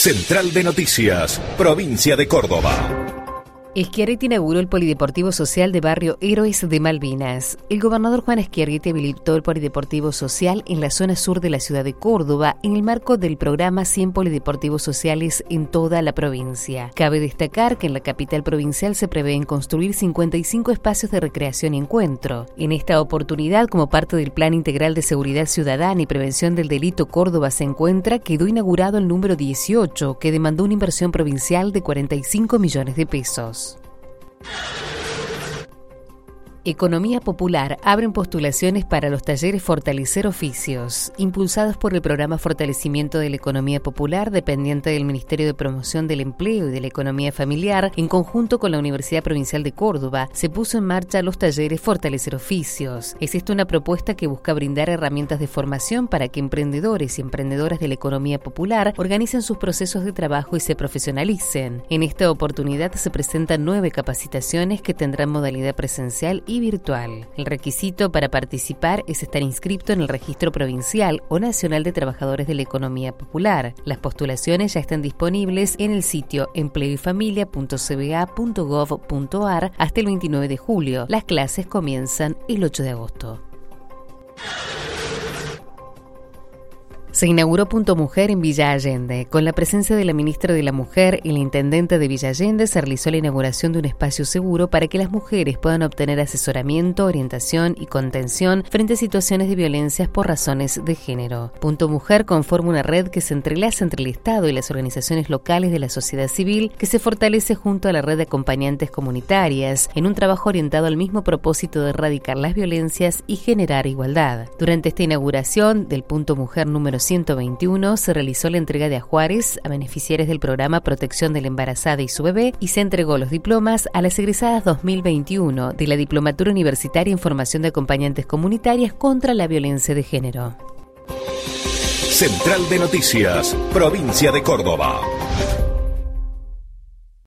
Central de Noticias, provincia de Córdoba. Schiaretti inauguró el Polideportivo Social de Barrio Héroes de Malvinas. El gobernador Juan Schiaretti habilitó el Polideportivo Social en la zona sur de la ciudad de Córdoba en el marco del programa 100 Polideportivos Sociales en toda la provincia. Cabe destacar que en la capital provincial se prevén construir 55 espacios de recreación y encuentro. En esta oportunidad, como parte del Plan Integral de Seguridad Ciudadana y Prevención del Delito Córdoba se encuentra, quedó inaugurado el número 18, que demandó una inversión provincial de 45 millones de pesos. Economía Popular abren postulaciones para los talleres Fortalecer Oficios, impulsados por el programa Fortalecimiento de la Economía Popular, dependiente del Ministerio de Promoción del Empleo y de la Economía Familiar, en conjunto con la Universidad Provincial de Córdoba, se puso en marcha los talleres Fortalecer Oficios. Es esta una propuesta que busca brindar herramientas de formación para que emprendedores y emprendedoras de la economía popular organicen sus procesos de trabajo y se profesionalicen. En esta oportunidad se presentan 9 capacitaciones que tendrán modalidad presencial y virtual. El requisito para participar es estar inscrito en el Registro Provincial o Nacional de Trabajadores de la Economía Popular. Las postulaciones ya están disponibles en el sitio empleoyfamilia.cba.gov.ar hasta el 29 de julio. Las clases comienzan el 8 de agosto. Se inauguró Punto Mujer en Villa Allende. Con la presencia de la ministra de la Mujer y la intendente de Villa Allende se realizó la inauguración de un espacio seguro para que las mujeres puedan obtener asesoramiento, orientación y contención frente a situaciones de violencias por razones de género. Punto Mujer conforma una red que se entrelaza entre el Estado y las organizaciones locales de la sociedad civil, que se fortalece junto a la red de acompañantes comunitarias en un trabajo orientado al mismo propósito de erradicar las violencias y generar igualdad. Durante esta inauguración del Punto Mujer número 121 se realizó la entrega de ajuares a beneficiarios del programa Protección de la Embarazada y su bebé y se entregó los diplomas a las egresadas 2021 de la Diplomatura Universitaria en Formación de Acompañantes Comunitarias contra la Violencia de Género. Central de Noticias, provincia de Córdoba.